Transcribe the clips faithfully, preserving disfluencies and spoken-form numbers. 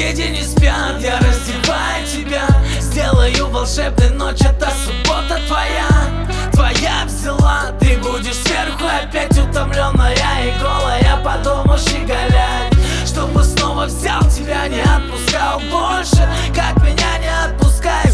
соседи не спят. Я раздеваю тебя, сделаю волшебной ночь, это суббота твоя. Твоя взяла, ты будешь сверху опять утомленная и голая, потом щеголять, чтобы снова взял тебя, не отпускал больше, как меня не отпускай.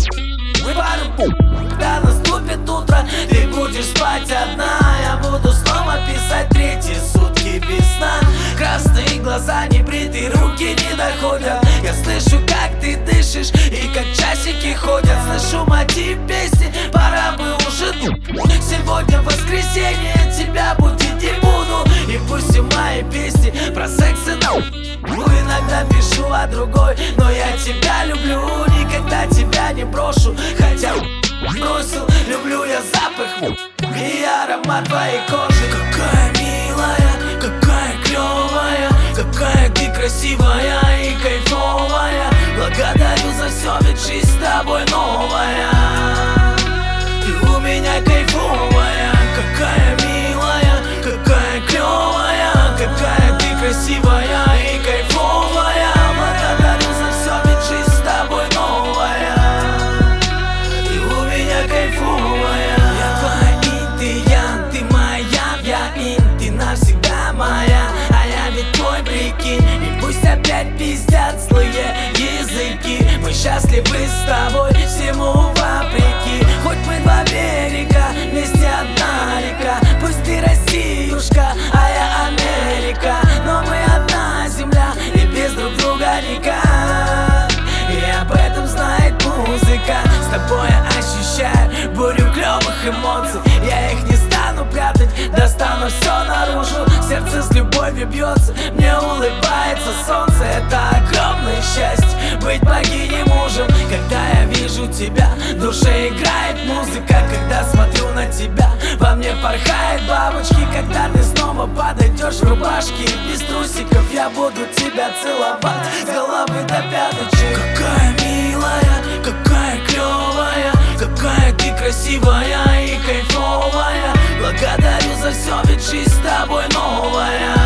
Когда наступит утро, ты будешь спать одна, я буду снова писать третьи сутки без сна. Красные глаза, небритые руки не доходят. Я слышу, как ты дышишь и как часики ходят. Слышу мотив песни, пора бы уже. Сегодня воскресенье, тебя будить не буду. И пусть все мои песни про секс и науку. Иногда пишу о другой, но я тебя люблю, никогда тебя не брошу. Хотя бросил, люблю я запах и аромат твоей кожи. Какая милая, какая клевая, какая ты красивая и кайфовая. Благодарю за все, ведь жизнь с тобой новая. Ты у меня кайфовая, какая милая, какая клевая, какая ты красивая и кайфовая. Благодарю за все, ведь жизнь с тобой новая. Ты у меня кайфовая. Я твоя инь, ты ян, ты моя, я инь, ты навсегда моя. А я ведь твой, прикинь. И пусть опять пиздят злые языки, мы счастливы с тобой всему вопреки. Хоть мы два берега, вместе одна река. Пусть ты Россиюшка, а я Америка, но мы одна земля и без друг друга никак. И об этом знает музыка. С тобой я ощущаю бурю клевых эмоций. Я их не стану прятать, достану все наружу. Сердце с любовью бьется, мне улыбается солнце. Это огромное счастье быть богиней мужем. Когда я вижу тебя, в душе играет музыка. Когда смотрю на тебя, во мне порхают бабочки. Когда ты снова подойдешь в рубашке и без трусиков, я буду тебя целовать с головы до пяточек. Какая милая, какая клевая, какая ты красивая и кайфовая. Благодарю за все, ведь жизнь с тобой новая.